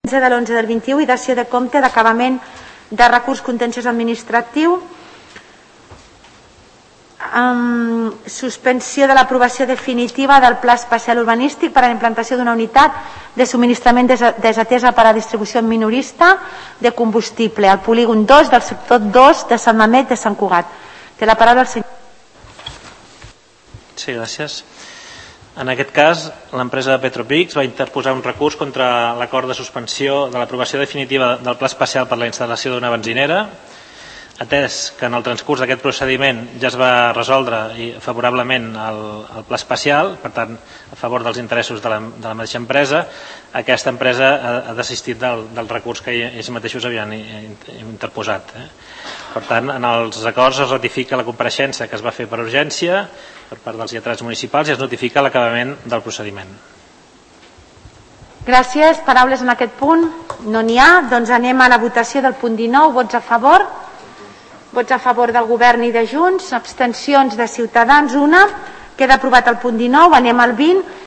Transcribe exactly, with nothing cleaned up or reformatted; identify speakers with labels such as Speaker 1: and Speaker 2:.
Speaker 1: de l'onze del vint-i-u i dació de compte d'acabament de recurs contenciós administratiu. Um, suspensió de l'aprovació definitiva del Pla Especial Urbanístic per a la implantació d'una unitat de subministrament desatesa per a distribució minorista de combustible al polígon dos del sector dos de Sant Mamet de Sant Cugat. Té la paraula el senyor.
Speaker 2: Sí, gràcies. En aquest cas, l'empresa Petropix va interposar un recurs contra l'acord de suspensió de l'aprovació definitiva del Pla Especial per a la instal·lació d'una benzinera, atès que en el transcurs d'aquest procediment ja es va resoldre favorablement el, el pla especial, per tant, a favor dels interessos de la, de la mateixa empresa, aquesta empresa ha, ha desistit del, del recurs que ells mateixos havien interposat. Eh? Per tant, en els acords es ratifica la compareixença que es va fer per urgència per part dels lletrats municipals i es notifica l'acabament del procediment.
Speaker 1: Gràcies. Paraules en aquest punt? No n'hi ha. Doncs anem a la votació del punt dinou. Vots a favor? Vots a favor del govern i de Junts, abstencions de Ciutadans, una. Queda aprovat el punt dinou, anem al vint.